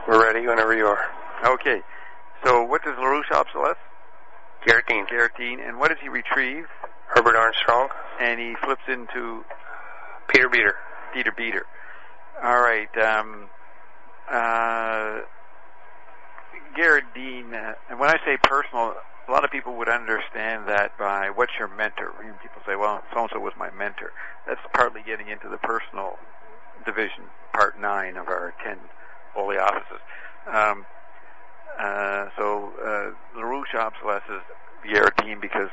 We're ready whenever you are. Okay. So what does LaRouche obsolesce? Garrett Dean. And what does he retrieve? Herbert Armstrong. And he flips into? Peter Beater. Peter Beater. All right. Garrett Dean, and when I say personal, a lot of people would understand that by what's your mentor. People say, well, so-and-so was my mentor. That's partly getting into the personal division, part 9 of our 10 holy offices. So LaRouche obsolesces Garrett Dean because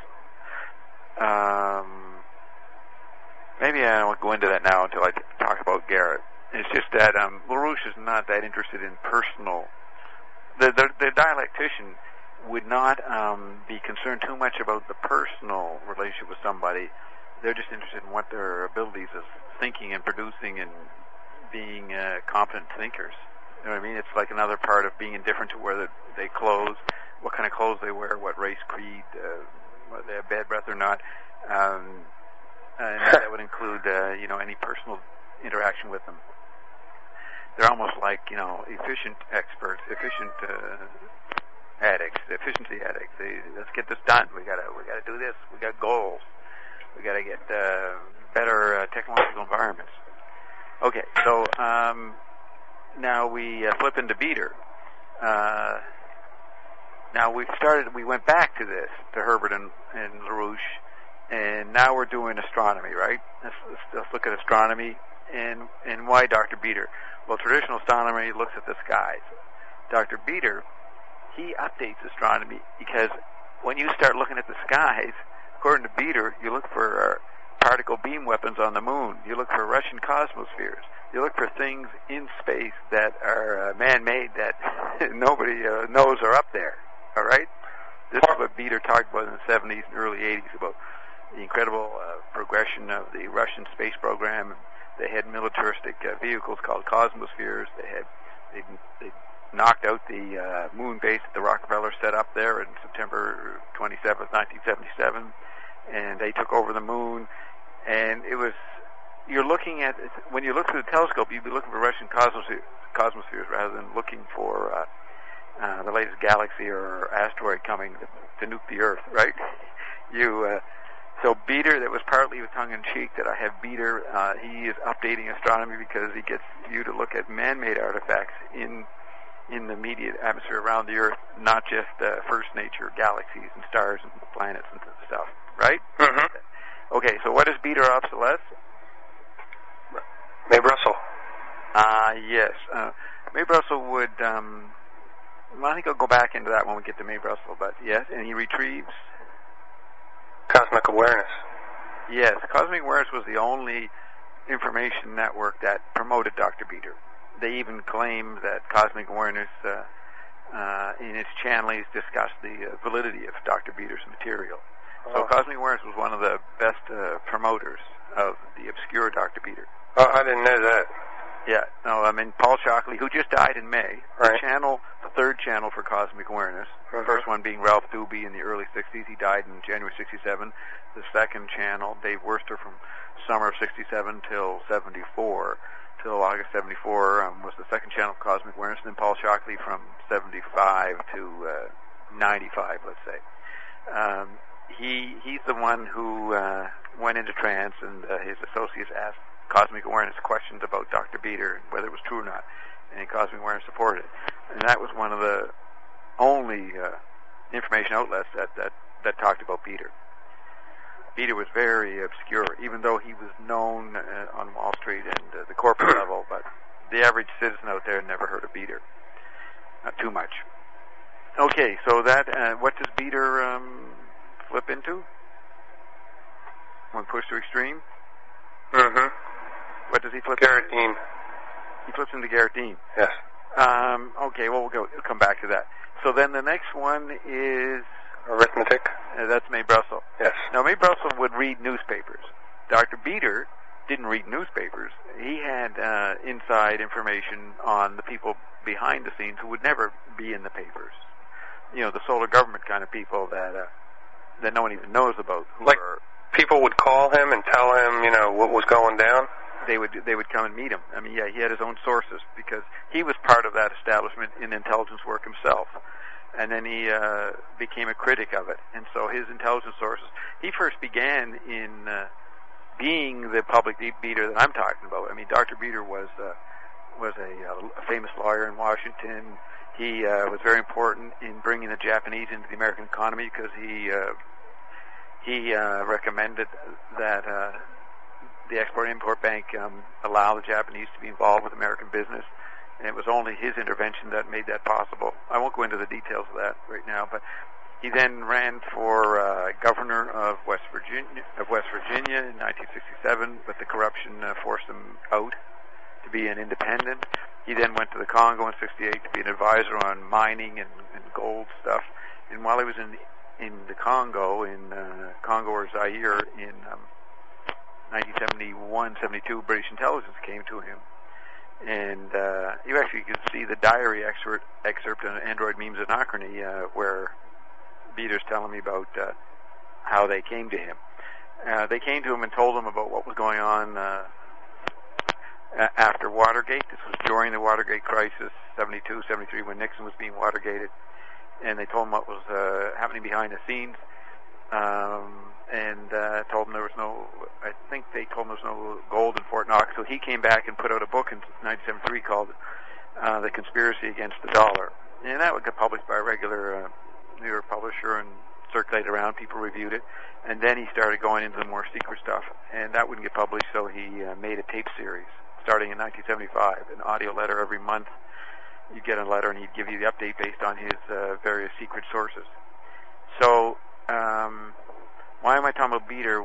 maybe I don't go into that now until I talk about Garrett. It's just that LaRouche is not that interested in personal. The dialectician would not be concerned too much about the personal relationship with somebody. They're just interested in what their abilities of thinking and producing and being competent thinkers. You know what I mean? It's like another part of being indifferent to whether they clothes, what kind of clothes they wear, what race, creed, whether they have bad breath or not. And that would include, any personal interaction with them. They're almost like, efficient experts, efficiency addicts. Let's get this done. We gotta do this. We got goals. We gotta get better technological environments. Okay, so now we flip into Beater. Now we went back to this, to Herbert and LaRouche, and now we're doing astronomy, right? Let's look at astronomy and why Dr. Beater. Well, traditional astronomy looks at the skies. Dr. Beater, he updates astronomy because when you start looking at the skies, according to Beater, you look for particle beam weapons on the moon. You look for Russian cosmospheres. You look for things in space that are man-made that nobody knows are up there. All right? This is what Beater talked about in the 70s and early 80s about the incredible progression of the Russian space program. They had militaristic vehicles called cosmospheres. They knocked out the moon base that the Rockefeller set up there in September 27th, 1977, and they took over the moon. And it was, when you look through the telescope, you'd be looking for Russian cosmospheres rather than looking for the latest galaxy or asteroid coming to nuke the Earth, right? So Beater, that was partly with tongue-in-cheek that I have Beater. He is updating astronomy because he gets you to look at man-made artifacts in the immediate atmosphere around the Earth, not just first nature galaxies and stars and planets and stuff, right? Mm-hmm. Okay, so what does Beater obsolesce? May-Brussel. Yes. May-Brussel would, I think I'll go back into that when we get to May-Brussel, but yes, and he retrieves? Cosmic Awareness. Yes, Cosmic Awareness was the only information network that promoted Dr. Beater. They even claim that Cosmic Awareness, in its channelings, discussed the validity of Dr. Beater's material. So Cosmic Awareness was one of the best promoters of the obscure Dr. Beater. Oh, I didn't know that. Yeah, no, Paul Shockley, who just died in May, right. The third channel for Cosmic Awareness, the first one being Ralph Doobie in the early 60s. He died in January 67. The second channel, Dave Worcester, from summer of 67 till 74, till August 74, was the second channel of Cosmic Awareness. And then Paul Shockley from 75 to 95, let's say. He's the one who went into trance, and his associates asked Cosmic Awareness questions about Dr. Beater, whether it was true or not, and Cosmic Awareness supported it. And that was one of the only information outlets that talked about Beater. Beater was very obscure, even though he was known on Wall Street and the corporate level, but the average citizen out there never heard of Beater. Not too much. Okay, so that, what does Beater flip into when pushed to extreme? Mm-hmm. What does he flip Garrett into? Dean. He flips into Garrett Dean. Yes. Okay, well, we'll come back to that. So then the next one is... Arithmetic. That's May-Brussel. Yes. Now, May-Brussel would read newspapers. Dr. Beater didn't read newspapers. He had inside information on the people behind the scenes who would never be in the papers. The solar government kind of people that no one even knows about. People would call him and tell him, what was going down? they would come and meet him. I mean, yeah, he had his own sources because he was part of that establishment in intelligence work himself. And then he became a critic of it. And so his intelligence sources, he first began in being the public beater that I'm talking about. I mean, Dr. Beater was a famous lawyer in Washington. He was very important in bringing the Japanese into the American economy because he recommended that the Export-Import Bank allow the Japanese to be involved with American business. And it was only his intervention that made that possible. I won't go into the details of that right now, but he then ran for governor of West Virginia in 1967, but the corruption forced him out to be an independent. He then went to the Congo in '68 to be an advisor on mining and gold stuff. And while he was in the Congo, Congo or Zaire in 1971-72, British intelligence came to him. And you actually could see the diary excerpt on Android Memes Anachrony where Beater's telling me about how they came to him. They came to him and told him about what was going on after Watergate. This was during the Watergate crisis, 72, 73, when Nixon was being Watergated. And they told him what was happening behind the scenes. And told him there was no, I think they told him there was no gold in Fort Knox. So he came back and put out a book in 1973 called The Conspiracy Against the Dollar. And that would get published by a regular New York publisher and circulated around. People reviewed it. And then he started going into the more secret stuff. And that wouldn't get published, so he made a tape series starting in 1975, an audio letter every month. You'd get a letter and he'd give you the update based on his various secret sources. So, why am I talking about Beater?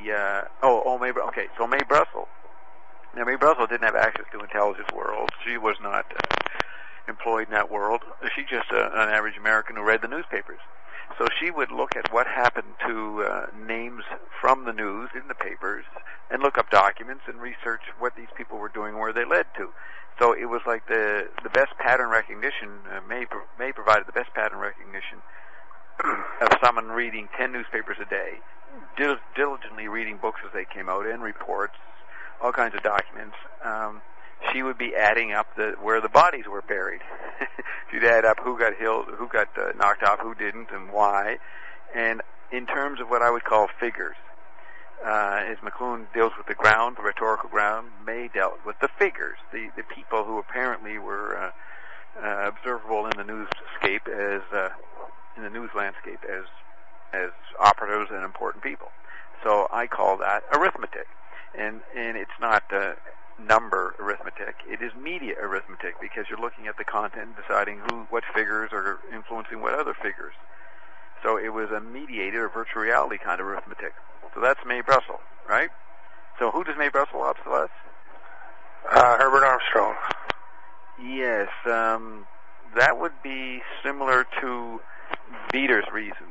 So Mae Brussell. Now, Mae Brussell didn't have access to intelligence world. She was not employed in that world. She's just an average American who read the newspapers. So she would look at what happened to names from the news in the papers and look up documents and research what these people were doing, where they led to. So it was like the best pattern recognition. Mae provided the best pattern recognition of someone reading 10 newspapers a day, diligently reading books as they came out, and reports, all kinds of documents. She would be adding up where the bodies were buried. She'd add up who got knocked off, who didn't, and why. And in terms of what I would call figures, as McLuhan deals with the ground, the rhetorical ground, Mae dealt with the figures, the people who apparently were observable in the newscape in the news landscape as operatives and important people. So I call that arithmetic. And it's not number arithmetic. It is media arithmetic, because you're looking at the content and deciding what figures are influencing what other figures. So it was a mediated or virtual reality kind of arithmetic. So that's Mae Brussell, right? So who does Mae Brussell opt to us? Herbert Armstrong. Yes, that would be similar to Beater's reasons,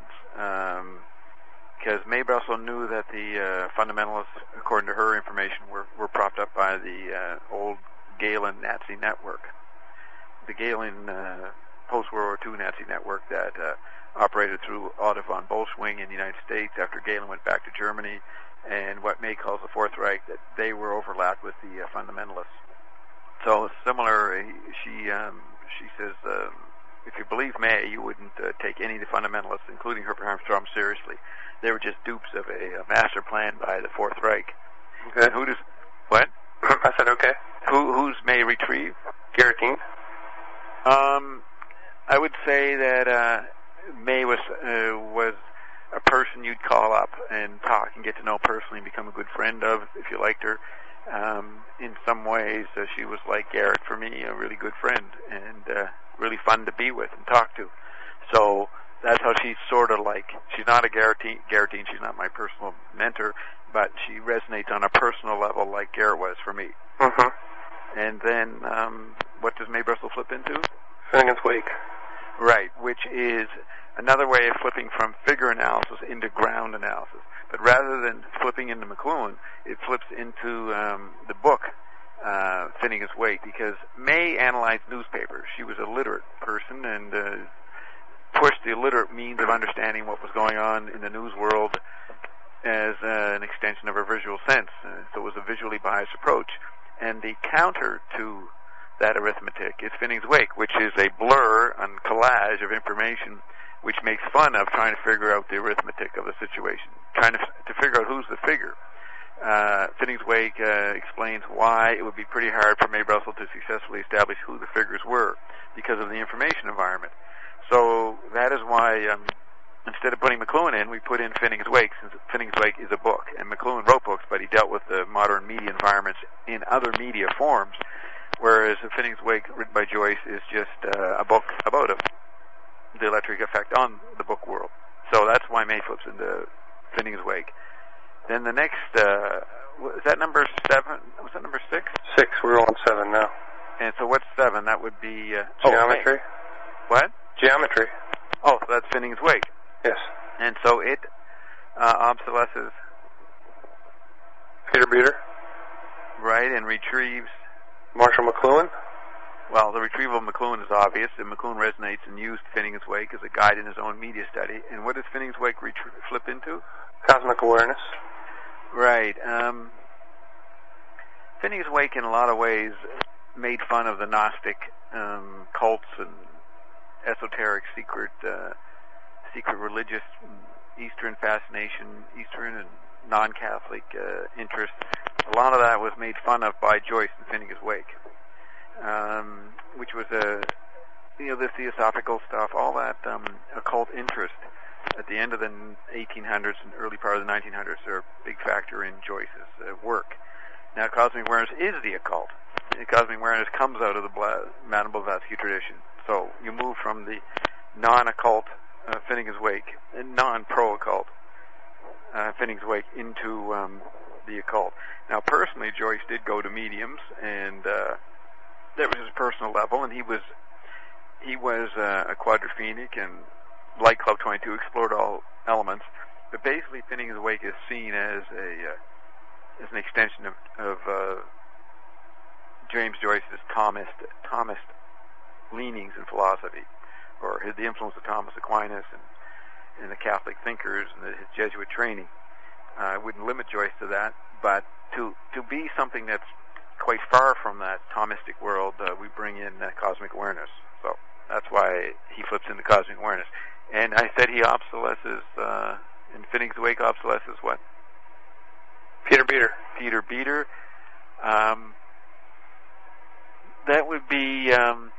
because Mae Brussell knew that the fundamentalists, according to her information, were propped up by the old Gehlen Nazi network. The Gehlen post-World War II Nazi network that operated through Otto von Bolschwing in the United States after Gehlen went back to Germany, and what Mae calls the Fourth Reich, that they were overlapped with the fundamentalists. So similar, she says, if you believe Mae, you wouldn't take any of the fundamentalists, including Herbert Armstrong, seriously. They were just dupes of a master plan by the Fourth Reich. Okay. And who does... What? I said okay. Who's Mae retrieve? Garrett Dean. I would say that Mae was a person you'd call up and talk and get to know personally and become a good friend of if you liked her. In some ways, she was like Garrett for me, a really good friend, and really fun to be with and talk to. So that's how she's sort of like, she's not a Garrettine, she's not my personal mentor, but she resonates on a personal level like Garrett was for me. Mm-hmm. And then, what does Mae Brussell flip into? Finnegan's Wake. Right, which is another way of flipping from figure analysis into ground analysis. But rather than flipping into McLuhan, it flips into the book, Finnegan's Wake, because Mae analyzed newspapers. She was a literate person and pushed the literate means of understanding what was going on in the news world as an extension of our visual sense. So it was a visually biased approach. And the counter to that arithmetic is Finneg's Wake, which is a blur and collage of information which makes fun of trying to figure out the arithmetic of the situation, trying to figure out who's the figure. Finneg's Wake explains why it would be pretty hard for Mae Brussell to successfully establish who the figures were because of the information environment. So that is why instead of putting McLuhan in, we put in Finneg's Wake, since Finneg's Wake is a book. And McLuhan wrote books, but he dealt with the modern media environments in other media forms, whereas Finneg's Wake, written by Joyce, is just a book about the electric effect on the book world. So that's why Mae flips into Finneg's Wake. Then the next, is that number 7? Was that number 6? 6. We're on 7 now. And so what's 7? That would be... Geometry. What? Geometry. Oh, so that's Finneg's Wake. Yes. And so it obsolesces... Peter Beater. Right, and retrieves... Marshall McLuhan. Well, the retrieval of McLuhan is obvious, and McLuhan resonates and used Finneg's Wake as a guide in his own media study. And what does Finneg's Wake flip into? Cosmic awareness. Right. Finneg's Wake, in a lot of ways, made fun of the Gnostic cults and esoteric, secret religious Eastern fascination, Eastern and non-Catholic interest. A lot of that was made fun of by Joyce in Finneg's Wake, which was the theosophical stuff, all that occult interest at the end of the 1800s and early part of the 1900s are a big factor in Joyce's work. Now, cosmic awareness is the occult. Cosmic awareness comes out of the Madame Blavatsky tradition. So you move from the non-occult Finneg's Wake, non-pro-occult Finneg's Wake into the occult. Now, personally, Joyce did go to mediums, and that was his personal level, and he was a quadrophenic, and like Club 22, explored all elements. But basically, Finneg's Wake is seen as an extension of James Joyce's Thomist leanings in philosophy, or the influence of Thomas Aquinas and the Catholic thinkers and his Jesuit training. I wouldn't limit Joyce to that, but to be something that's quite far from that Thomistic world, we bring in cosmic awareness. So that's why he flips into cosmic awareness. And I said he obsolesces, in Finneg's Wake obsolesces what? Peter Beater. Peter Beater. That would be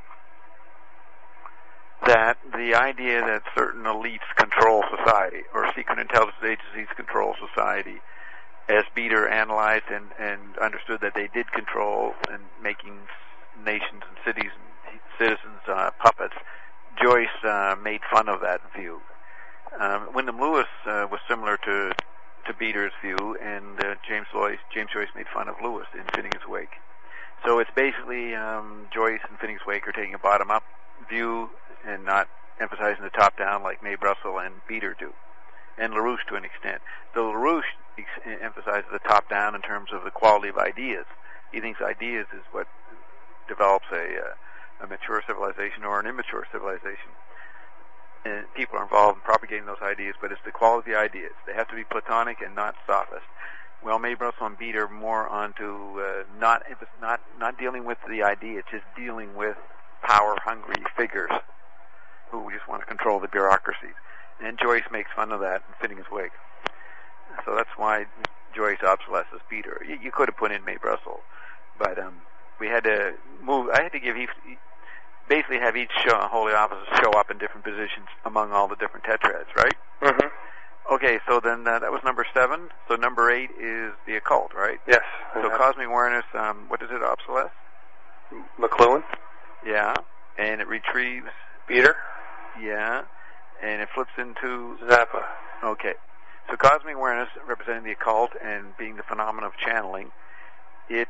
that the idea that certain elites control society, or secret intelligence agencies control society, as Beater analyzed and understood that they did control and making nations and cities and citizens puppets, Joyce made fun of that view. Wyndham Lewis was similar to Beater's view, and James Joyce made fun of Lewis in Finneg's Wake. So it's basically Joyce and Finneg's Wake are taking a bottom-up view and not emphasizing the top-down like Mae Brussell and Beater do, and LaRouche to an extent. Though LaRouche emphasizes the top-down in terms of the quality of ideas. He thinks ideas is what develops a mature civilization or an immature civilization. And people are involved in propagating those ideas, but it's the quality of the ideas. They have to be Platonic and not sophist. Well, Mae Brussell and Beater more onto not dealing with the idea, just dealing with power-hungry figures who just want to control the bureaucracies. And Joyce makes fun of that in Finneg's Wake. So that's why Joyce obsolesces Beater. You could have put in Mae Brussell, but we had to move. I had to basically have each holy office show up in different positions among all the different tetrads, right? Mm-hmm. Okay, so then that was number 7. So number 8 is the occult, right? Yes. So cosmic awareness, what does it obsolesce? McLuhan. Yeah. And it retrieves? Beater. Yeah. And it flips into? Zappa. Okay. So cosmic awareness, representing the occult and being the phenomenon of channeling, it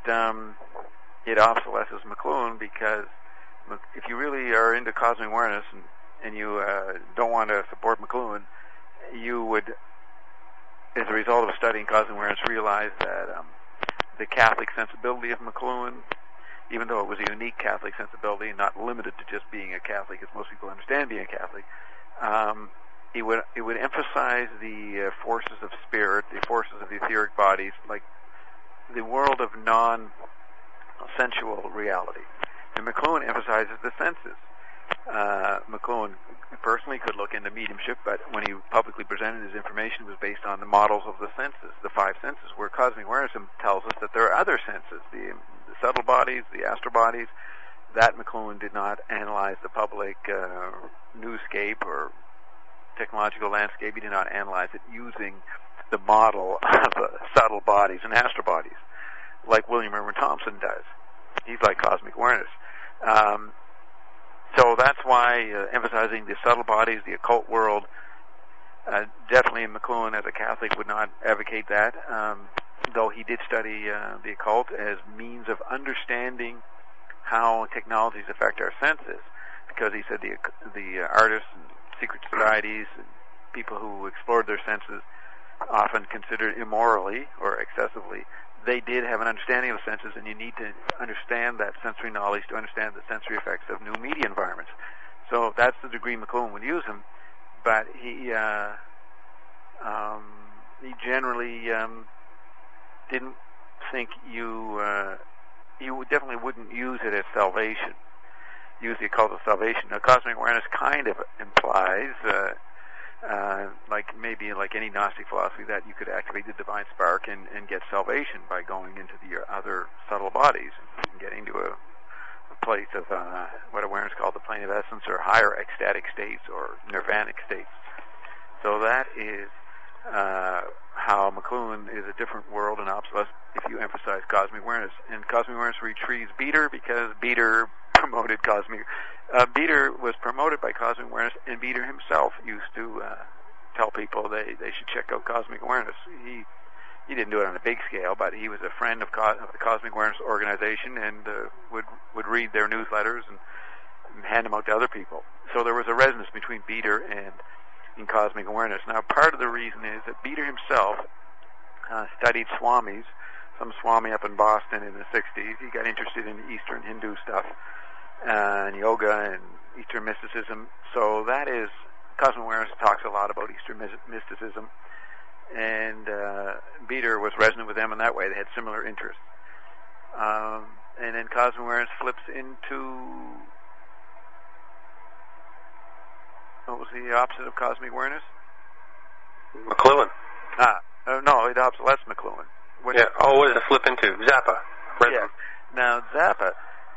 obsolesces McLuhan, because if you really are into cosmic awareness and you don't want to support McLuhan, you would, as a result of studying cosmic awareness, realize that the Catholic sensibility of McLuhan, even though it was a unique Catholic sensibility, not limited to just being a Catholic, as most people understand being a Catholic, He would emphasize the forces of spirit, the forces of the etheric bodies, like the world of non-sensual reality. And McLuhan emphasizes the senses. McLuhan personally could look into mediumship, but when he publicly presented his information, it was based on the models of the senses, the five senses, where cosmic awareness tells us that there are other senses, the subtle bodies, the astral bodies. That McLuhan did not analyze the public newscape or technological landscape. He did not analyze it using the model of subtle bodies and astral bodies, like William Irwin Thompson does. He's like cosmic awareness. So that's why emphasizing the subtle bodies, the occult world, definitely McLuhan as a Catholic would not advocate that, though he did study the occult as means of understanding how technologies affect our senses, because he said the artists and secret societies and people who explored their senses, often considered immorally or excessively, they did have an understanding of the senses, and you need to understand that sensory knowledge to understand the sensory effects of new media environments. So that's the degree McLuhan would use him, but he generally didn't think you definitely wouldn't use it as salvation, use the occult as salvation. Now, cosmic awareness kind of implies, like any Gnostic philosophy, that you could activate the divine spark and get salvation by going into the other subtle bodies and getting to a place of what awareness called the plane of essence, or higher ecstatic states or nirvanic states. So that is how McLuhan is a different world and obsolete if you emphasize cosmic awareness. And cosmic awareness retrieves Beater, because Beater promoted cosmic. Beater was promoted by cosmic awareness, and Beater himself used to tell people they should check out cosmic awareness. He didn't do it on a big scale, but he was a friend of the Cosmic Awareness Organization, and would read their newsletters and hand them out to other people. So there was a resonance between Beater and in cosmic awareness. Now, part of the reason is that Beater himself studied Swamis, some Swami up in Boston in the 60s. He got interested in Eastern Hindu stuff and yoga and Eastern mysticism. So that is, cosmic awareness talks a lot about Eastern mysticism, and Beater was resonant with them in that way. They had similar interests. And then cosmic awareness flips into, what was the opposite of cosmic awareness? McLuhan. No, the opposite, that's McLuhan. What does it flip into? Zappa. Yeah. Now, Zappa,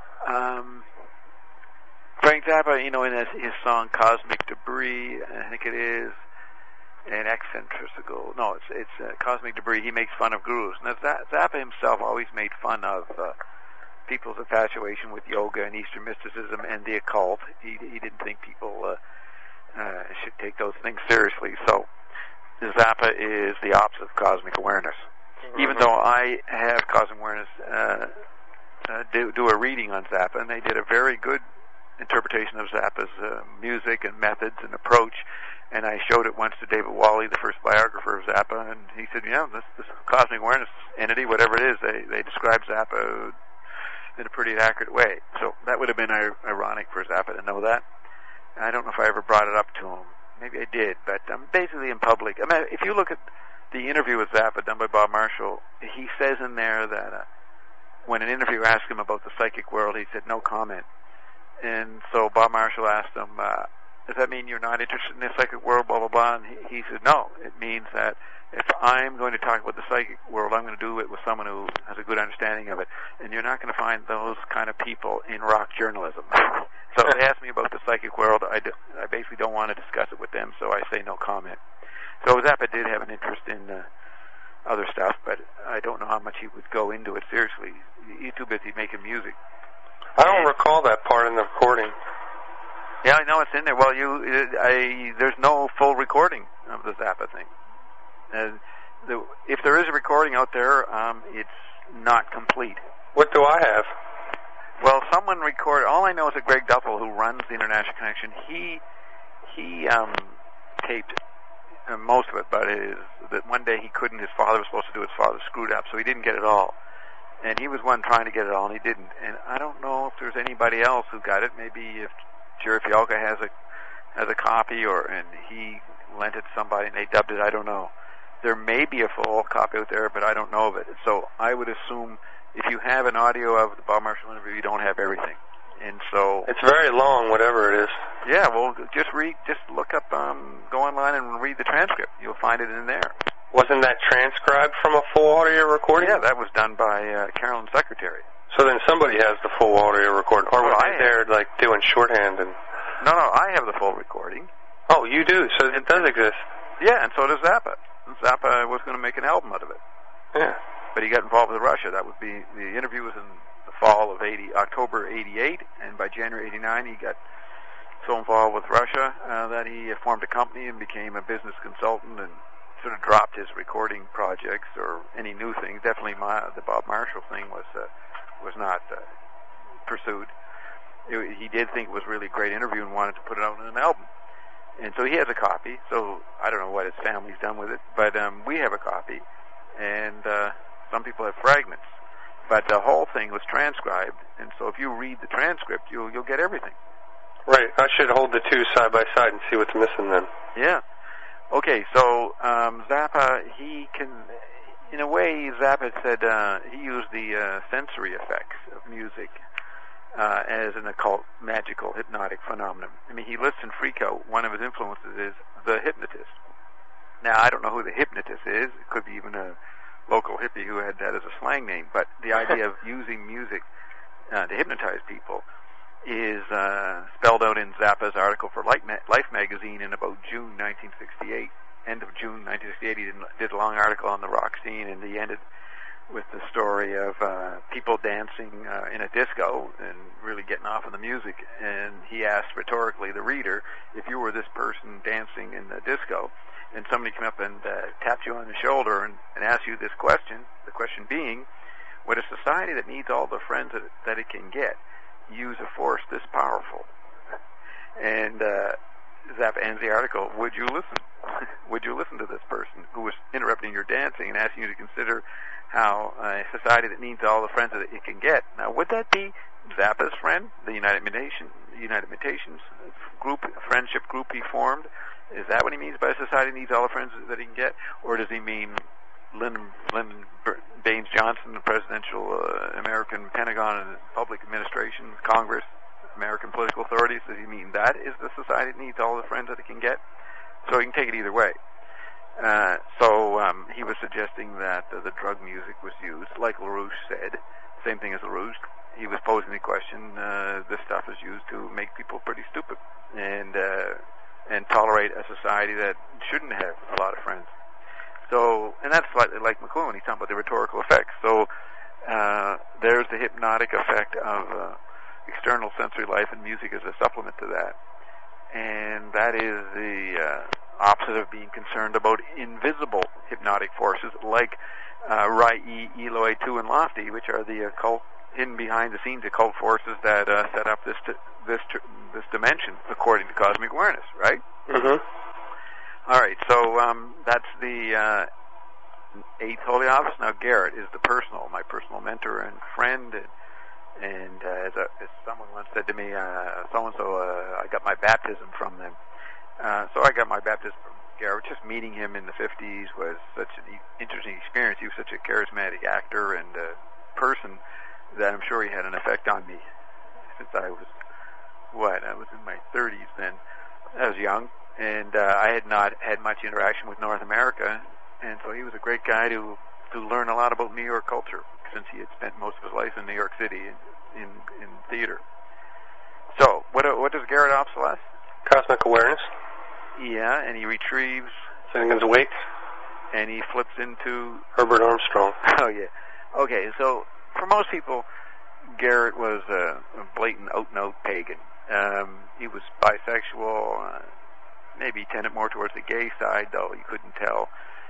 Frank Zappa, in his song Cosmic Debris, I think it is, and Eccentrical. No, it's Cosmic Debris. He makes fun of gurus. Now, Zappa himself always made fun of people's infatuation with yoga and Eastern mysticism and the occult. He didn't think people should take those things seriously. So Zappa is the opposite of cosmic awareness. Even though I have cosmic awareness do a reading on Zappa, and they did a very good interpretation of Zappa's music and methods and approach, and I showed it once to David Wally, the first biographer of Zappa, and he said, this cosmic awareness entity, whatever it is, they describe Zappa in a pretty accurate way. So that would have been ironic for Zappa to know that. I don't know if I ever brought it up to him. Maybe I did, but basically in public. I mean, if you look at the interview with Zappa done by Bob Marshall, he says in there that when an interviewer asked him about the psychic world, he said no comment. And so Bob Marshall asked him, does that mean you're not interested in the psychic world, blah, blah, blah? And he said, no, it means that if I'm going to talk about the psychic world, I'm going to do it with someone who has a good understanding of it. And you're not going to find those kind of people in rock journalism. So they asked me about the psychic world. I basically don't want to discuss it with them, so I say no comment. So Zappa did have an interest in other stuff, but I don't know how much he would go into it seriously. He's too busy making music. I don't recall that part in the recording. Yeah, I know it's in there. Well, there's no full recording of the Zappa thing. If there is a recording out there, it's not complete. What do I have? Well, someone recorded. All I know is that Greg Duffel, who runs the International Connection, he taped most of it, but that one day he couldn't. His father was supposed to do it. His father screwed up, so he didn't get it all. And he was one trying to get it all, and he didn't. And I don't know if there's anybody else who got it. Maybe if Jerry Fialka has a copy, and he lent it to somebody and they dubbed it. I don't know. There may be a full copy out there, but I don't know of it. So I would assume if you have an audio of the Bob Marshall interview, you don't have everything. And so it's very long, whatever it is. Yeah, well, just look up, go online and read the transcript. You'll find it in there. Wasn't that transcribed from a full audio recording? Yeah, that was done by Carolyn's secretary. So then somebody has the full audio recording, or were they there like doing shorthand and? No, I have the full recording. Oh, you do. So it does exist. Yeah, and so does Zappa. Zappa was going to make an album out of it. Yeah. But he got involved with Russia. That would be the interview was in the fall of October '88, and by January '89 he got so involved with Russia that he formed a company and became a business consultant and sort of dropped his recording projects or any new things. Definitely the Bob Marshall thing was not pursued. He did think it was a really great interview and wanted to put it out in an album. And so he has a copy, so I don't know what his family's done with it, but we have a copy, and some people have fragments. But the whole thing was transcribed, and so if you read the transcript, you'll get everything. Right. I should hold the two side by side and see what's missing then. Yeah. Okay, so Zappa, he can, in a way, Zappa said he used the sensory effects of music as an occult, magical, hypnotic phenomenon. I mean, he lists in Freak Out, one of his influences is the hypnotist. Now, I don't know who the hypnotist is. It could be even a local hippie who had that as a slang name, but the idea of using music to hypnotize people is spelled out in Zappa's article for Life magazine in about June 1968. End of June 1968, he did a long article on the rock scene, and he ended with the story of people dancing in a disco and really getting off on the music. And he asked rhetorically the reader, if you were this person dancing in the disco, and somebody came up and tapped you on the shoulder and asked you this question, the question being, would a society that needs all the friends that it can get use a force this powerful? And Zappa ends the article, would you listen? Would you listen to this person who was interrupting your dancing and asking you to consider how a society that needs all the friends that it can get? Now, would that be Zappa's friend, the United Mutations group, friendship group he formed? Is that what he means by a society that needs all the friends that he can get? Or does he mean Lyndon Baines Johnson, the presidential American Pentagon and public administration, Congress, American political authorities? Does he mean that is the society that needs all the friends that it can get? So you can take it either way. So he was suggesting that the drug music was used, like LaRouche said, same thing as LaRouche. He was posing the question, this stuff is used to make people pretty stupid and tolerate a society that shouldn't have a lot of friends. So, and that's slightly like McLuhan. He's talking about the rhetorical effects. So there's the hypnotic effect of external sensory life, and music is a supplement to that. And that is the opposite of being concerned about invisible hypnotic forces like Rai, Eloi, Tu, and Lofty, which are the occult, hidden behind the scenes occult forces that set up this dimension according to cosmic awareness, right? Mm-hmm. All right, so that's the eighth holy office. Now Garrett is my personal mentor and friend, and as someone once said to me, so-and-so, I got my baptism from them. So I got my baptism from Garrett. Just meeting him in the 50s was such an interesting experience. He was such a charismatic actor and person that I'm sure he had an effect on me since I was in my 30s then. I was young, and I had not had much interaction with North America, and so he was a great guy to learn a lot about New York culture, since he had spent most of his life in New York City in theater. So, what does Garrett obsolesce? Cosmic awareness. Yeah, and he retrieves... Finnegan's Wake. And he flips into... Herbert Armstrong. Oh, yeah. Okay, so for most people, Garrett was a blatant out-and-out pagan. He was bisexual, maybe tended more towards the gay side, though you couldn't tell.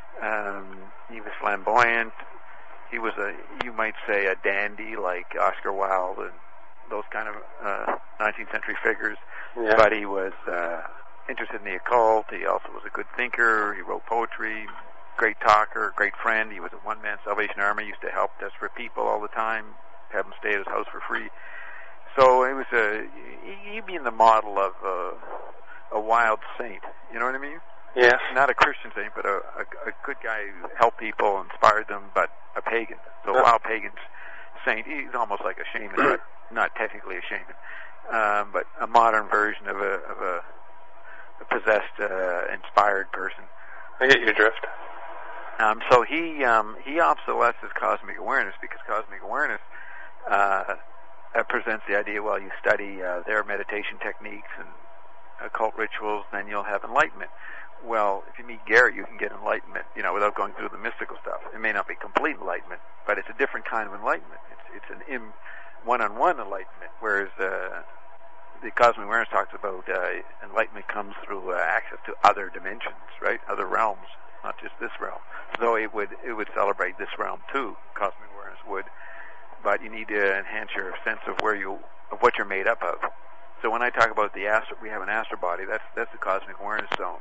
He was flamboyant. He was you might say, a dandy like Oscar Wilde and those kind of 19th century figures. Yeah. But he was interested in the occult. He also was a good thinker. He wrote poetry, great talker, great friend. He was a one-man Salvation Army, used to help desperate people all the time, have them stay at his house for free. So he was he'd be in the model of a wild saint. You know what I mean? Yes. Not a Christian saint, but a good guy who helped people, inspired them, but a pagan. So while pagan's saint, he's almost like a shaman, but not technically a shaman, but a modern version of a possessed, inspired person. I get your drift. So he obsolesces cosmic awareness, because cosmic awareness presents the idea, well, you study their meditation techniques and occult rituals, then you'll have enlightenment. Well, if you meet Garrett, you can get enlightenment, without going through the mystical stuff. It may not be complete enlightenment, but it's a different kind of enlightenment. It's an one-on-one enlightenment, whereas the cosmic awareness talks about enlightenment comes through access to other dimensions, right? Other realms, not just this realm. So it would celebrate this realm too. Cosmic awareness would, but you need to enhance your sense of what you're made up of. So when I talk about we have an astral body. That's the cosmic awareness zone.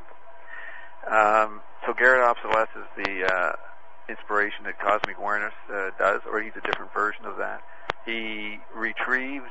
So Garrett obsolesces the inspiration that cosmic awareness does, or he's a different version of that. He retrieves.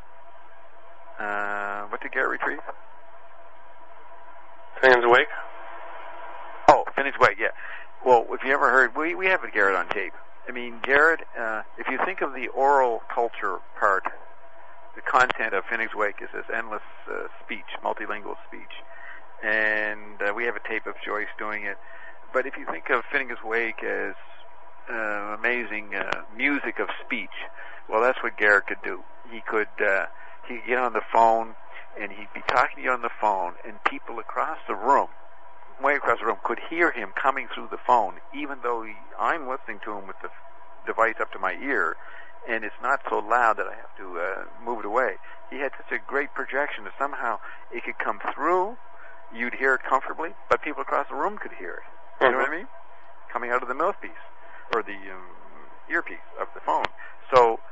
What did Garrett retrieve? Finnegans Wake. Oh, Finnegans Wake. Yeah. Well, if you ever heard, we have Garrett on tape. I mean, Garrett. If you think of the oral culture part, the content of Finnegans Wake is this endless speech, multilingual speech. And we have a tape of Joyce doing it. But if you think of Finnegans Wake as amazing music of speech, well, that's what Garrett could do. He could get on the phone, and he'd be talking to you on the phone, and people across the room, way across the room, could hear him coming through the phone, even though I'm listening to him with the device up to my ear, and it's not so loud that I have to move it away. He had such a great projection that somehow it could come through. You'd hear it comfortably, but people across the room could hear it. You know what I mean? Coming out of the mouthpiece, or the earpiece of the phone. So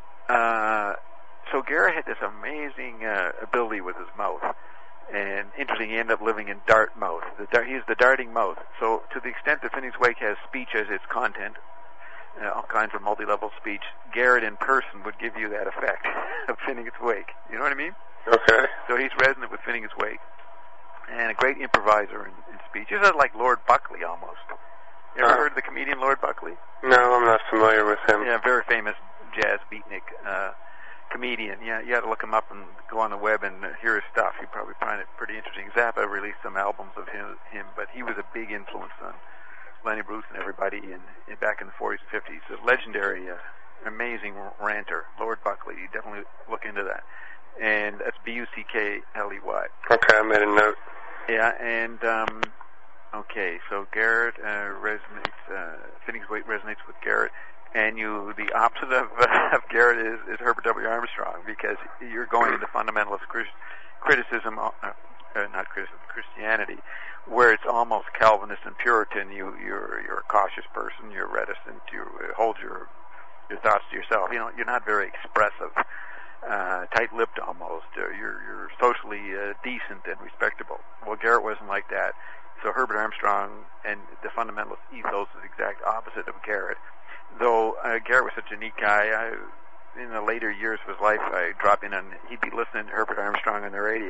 Garrett had this amazing ability with his mouth. And interesting, he ended up living in Dartmouth. He's the darting mouth. So to the extent that Finnegans Wake has speech as its content, all kinds of multi-level speech, Garrett in person would give you that effect of Finnegans Wake. You know what I mean? Okay. So he's resonant with Finnegans Wake. And a great improviser in speech. He's like Lord Buckley almost. You ever heard of the comedian Lord Buckley? No, I'm not familiar with him. Yeah, very famous jazz beatnik comedian. Yeah, you got to look him up and go on the web and hear his stuff. You'd probably find it pretty interesting. Zappa released some albums of him, but he was a big influence on Lenny Bruce and everybody back in the 40s and 50s. He's a legendary, amazing ranter, Lord Buckley. You definitely look into that. And that's Buckley. Okay, I made a note. Yeah, and okay, so Garrett resonates. Finnegans Wake resonates with Garrett, and the opposite of Garrett is Herbert W. Armstrong, because you're going into fundamentalist criticism, not criticism, Christianity, where it's almost Calvinist and Puritan. You're a cautious person. You're reticent. You hold your thoughts to yourself. You're not very expressive. Tight-lipped almost. You're socially decent and respectable. Well, Garrett wasn't like that. So Herbert Armstrong and the fundamentalist ethos is the exact opposite of Garrett. Though Garrett was such a neat guy, in the later years of his life, I'd drop in and he'd be listening to Herbert Armstrong on the radio.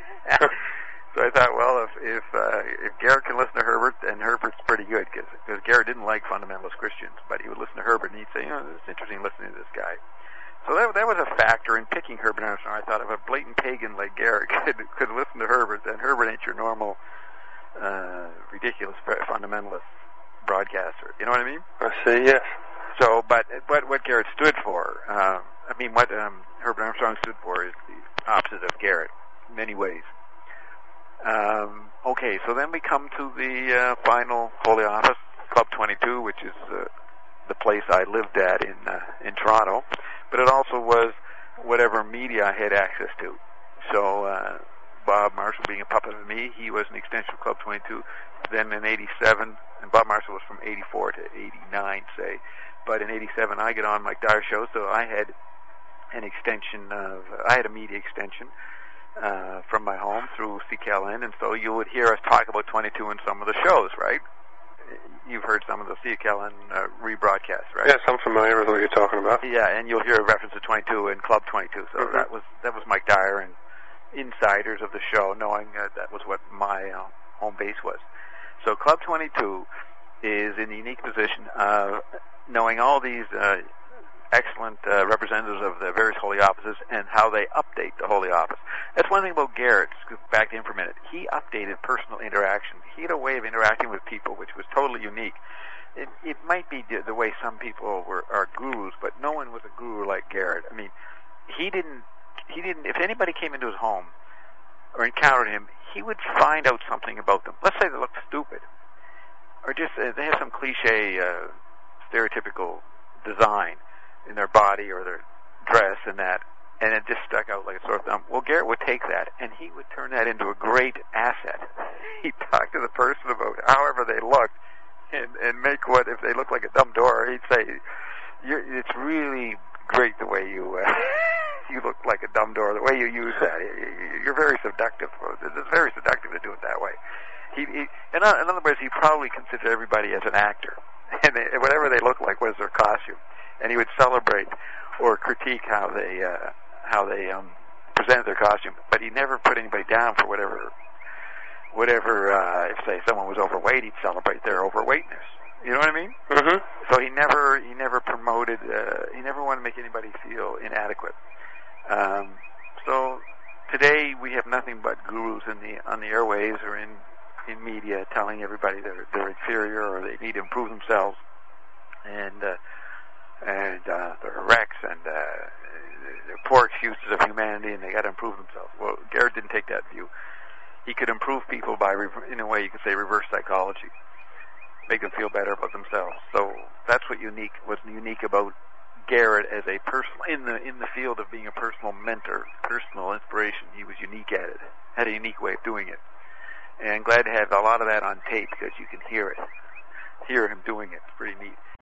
So I thought, well, if Garrett can listen to Herbert, then Herbert's pretty good, because Garrett didn't like fundamentalist Christians, but he would listen to Herbert and he'd say, it's interesting listening to this guy. So that was a factor in picking Herbert Armstrong. I thought if a blatant pagan like Garrett could listen to Herbert, then Herbert ain't your normal ridiculous fundamentalist broadcaster. You know what I mean? I see, yes. So, but what Garrett stood for, what Herbert Armstrong stood for is the opposite of Garrett in many ways. Okay, so then we come to the final Holy Office, Club 22, which is the place I lived at in Toronto. But it also was whatever media I had access to. So Bob Marshall being a puppet of me, he was an extension of Club 22. Then in 87, and Bob Marshall was from 84 to 89, say. But in 87, I get on Mike Dyer show, so I had I had a media extension from my home through CKLN, and so you would hear us talk about 22 in some of the shows, right? You've heard some of the CKLN rebroadcasts, right? Yes, I'm familiar with what you're talking about. Yeah, and you'll hear a reference to 22 in Club 22. So that was Mike Dyer and insiders of the show, knowing that was what my home base was. So Club 22 is in the unique position of knowing all these excellent representatives of the various holy offices and how they update the holy office. That's one thing about Garrett. Back to him for a minute. He updated personal interaction. He had a way of interacting with people which was totally unique. It might be the way some people are gurus, but no one was a guru like Garrett. I mean, he didn't. If anybody came into his home or encountered him, he would find out something about them. Let's say they looked stupid, or just they have some cliche, stereotypical design in their body or their dress and that, and it just stuck out like a sore thumb. Well, Garrett would take that, and he would turn that into a great asset. He'd talk to the person about however they looked, and make what, if they look like a dumb door, he'd say, it's really great the way you you look like a dumb door, the way you use that. You're very seductive. It's very seductive to do it that way. In other words, he probably considered everybody as an actor, and whatever they look like was their costume. And he would celebrate or critique how they presented their costume, but he never put anybody down for whatever. If say someone was overweight, he'd celebrate their overweightness. You know what I mean? Mm-hmm. So he never promoted. He never wanted to make anybody feel inadequate. So today we have nothing but gurus on the airwaves or in media telling everybody they're inferior or they need to improve themselves, and they're wrecks and they're poor excuses of humanity and they got to improve themselves. Well, Garrett didn't take that view. He could improve people by, in a way, you could say, reverse psychology, make them feel better about themselves. So that's what's unique about Garrett as a personal in the field of being a personal mentor, personal inspiration. He was unique at it, had a unique way of doing it, and glad to have a lot of that on tape because you can hear him doing it. It's pretty neat.